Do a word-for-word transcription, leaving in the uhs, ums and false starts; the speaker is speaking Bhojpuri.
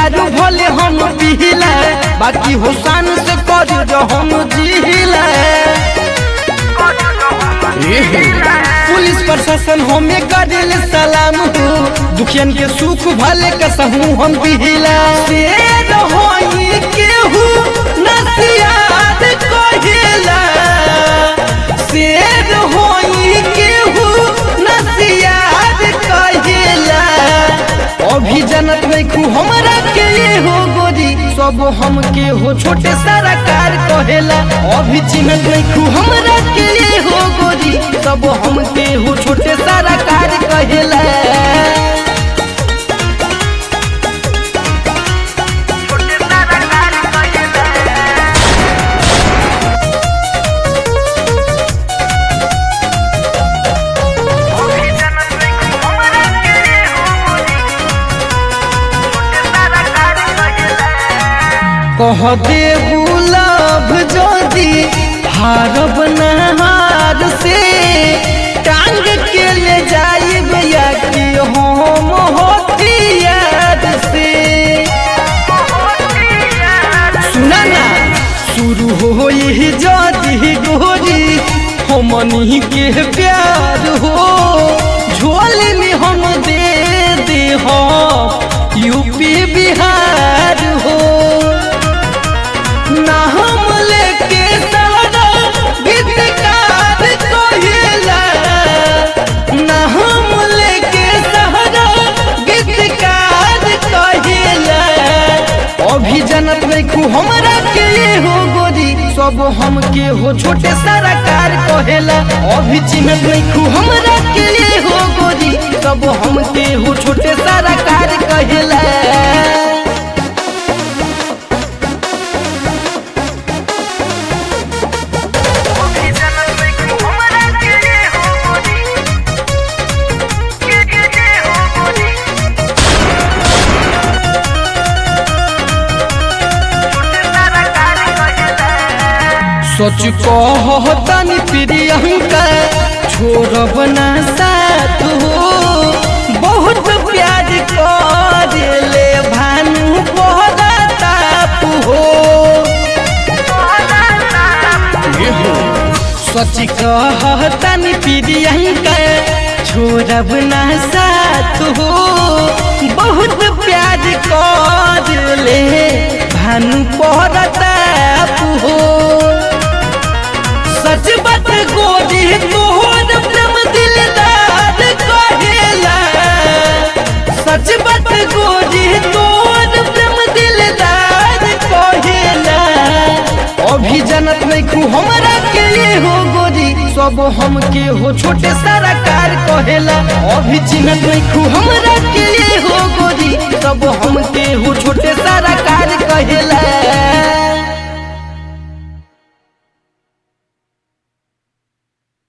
दारू भले हम पीला, बाकी हुसान से कर जो हम जीला। पुलिस प्रशासन हमें करेल सलाम हो, दुखियन के सुख भले कसहू हम पीला। शेर होई केहू नसियात कहेला, शेर होई केहू नसियात कहेला। अभी जनत नहीं खू हमरा के हो गोरी, सब हम के हो छोटे सारा कार कहेला। अभी चिन्हत नहीं खू हमरा के हो गोरी, सब हम के हो छोटे सारा कार कहेला। कह दे गुलाब जदी हारब नहार से, टांग के ले जाइब या कि हम होतियार से। सुना ना शुरू होई जदी गोरी हमनी के प्यार हो, झोली में हम दे दे हो यूपी बिहार हो। ना हम लेके सारा गीतकार कहेला, ना हम लेके सारा गीतकार कहेला। अभी जनत नहीं खू हमरा के हो गोरी, सब हम के हो छोटे सारा कार कहेला। अभी चिन्हत नहीं खू हमरा के हो गोरी, सब हम के हो छोटे सारा कार कहेला। सच कहतनी प्रियंका छोड़ब ना साथ हो, बहुत प्यार करेले भानु पहताप हो। सच कहतनी प्रियंका छोड़ब ना साथ हो, बहुत प्यार करेले भानु पहताप हो। सच बात गोरी तोहर प्रेम दिलदार कहेला, सच बात गोरी तोहर प्रेम दिलदार कहेला। अभी जनत नहीं खू हमरा के हो गोरी, सब हम के हो छोटे सारा कार कहेला। अभी चिन्हत नहीं खू हमरा के हो गोरी, सब हम के